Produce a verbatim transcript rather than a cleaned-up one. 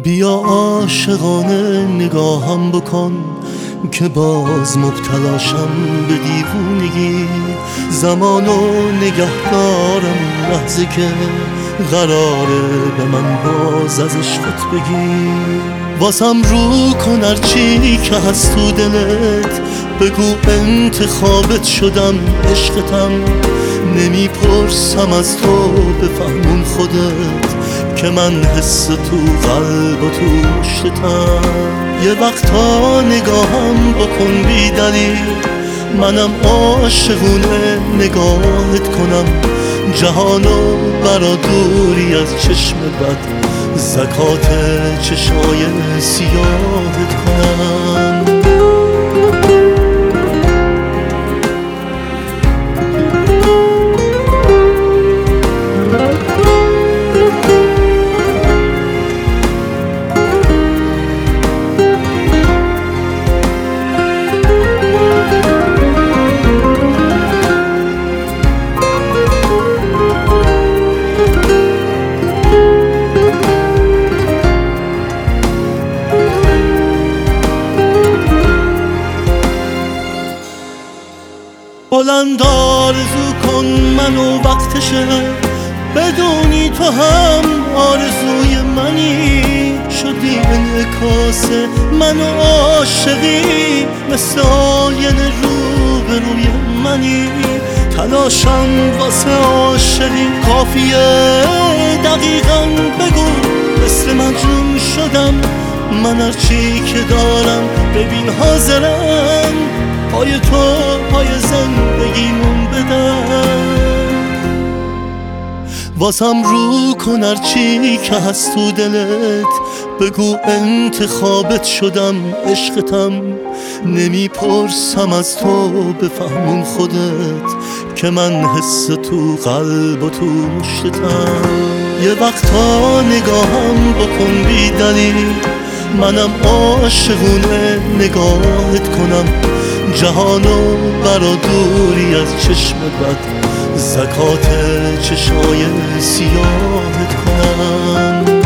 بیا عاشقانه نگاهم بکن که باز مبتلاشم به دیوونگی. زمانو نگه دارم لحظه که قراره به من باز از عشقت بگی. واسم رو کن هرچی که هست تو دلت، بگو انتخابت شدم عشقتم. نمیپرسم از تو بفهمون خودت که من حس تو قلب و تو مشتتم. یه وقتا نگاهم بکن بی دلیل، منم عاشقونه نگاهت کنم. جهانو برا دوری از چشم بد، زکات چشای سیاهت کنم. بلند آرزو کن منو وقتشه، بدونی تو هم آرزوی منی. شدی انعکاس منو عاشقی، مثل آینه رو به روی منی. تلاشم واسه عاشقی کافیه، دقیقا بگو مثل مجنون شدم. من هرچی که دارم ببین حاضرم، پای تو پای زندگیمون بدم. واسم رو کن هرچی که هست تو دلت، بگو انتخابت شدم عشقتم. نمیپرسم از تو بفهمون خودت که من حس تو قلب و تو مشتتم. یه وقتا نگاهم بکن بی دلیل، منم عاشقونه نگاهت کنم. جهانو برا دوری از چشم بد، زکات چشای سیاهت کنم.